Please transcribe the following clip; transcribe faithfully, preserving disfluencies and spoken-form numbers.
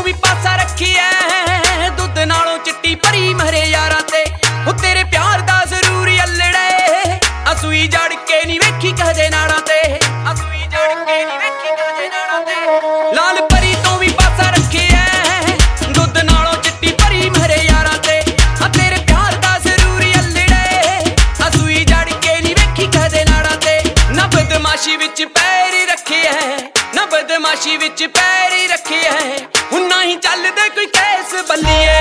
ਵੀ ਪਾਸਾ ਰੱਖੀ ਐ ਦੁੱਧ ਨਾਲੋਂ ਚਿੱਟੀ ਭਰੀ ਮਰੇ ਯਾਰਾਂ ਤੇ। ਉਹ ਤੇਰੇ ਪਿਆਰ ਦਾ ਜ਼ਰੂਰ ਅਲੜੇ ਅਸੂਈ ਜੜ ਕੇ ਨਹੀਂ ਵੇਖੀ ਕਹਦੇ ਨਾੜਾਂ ਤੇ। ਅਸੂਈ ਜੜ ਕੇ ਨਹੀਂ ਵੇਖੀ ਕਹਦੇ ਨਾੜਾਂ ਤੇ। ਲਾਲ ਪਰੀ ਤੋਂ ਵੀ ਪਾਸਾ ਰੱਖਿਆ ਦੁੱਧ ਨਾਲੋਂ ਚਿੱਟੀ ਭਰੀ ਮਰੇ ਯਾਰਾਂ ਤੇ। ਹਾਂ ਤੇਰੇ ਪਿਆਰ ਦਾ ਜ਼ਰੂਰ ਅਲੜੇ ਅਸੂਈ ਜੜ ਕੇ ਨਹੀਂ ਵੇਖੀ ਕਹਦੇ ਨਾੜਾਂ ਤੇ। ਨਾ ਬਦਮਾਸ਼ੀ ਵਿੱਚ ਪੈਰ ਰੱਖਿਆ ਨਾ ਬਦਮਾਸ਼ੀ ਵਿੱਚ ਪੈਰ ਰੱਖਿਆ ਹੁਣ ਨਾ ਹੀ ਚੱਲਦੇ ਕੋਈ ਕੇਸ ਬੱਲੀਏ।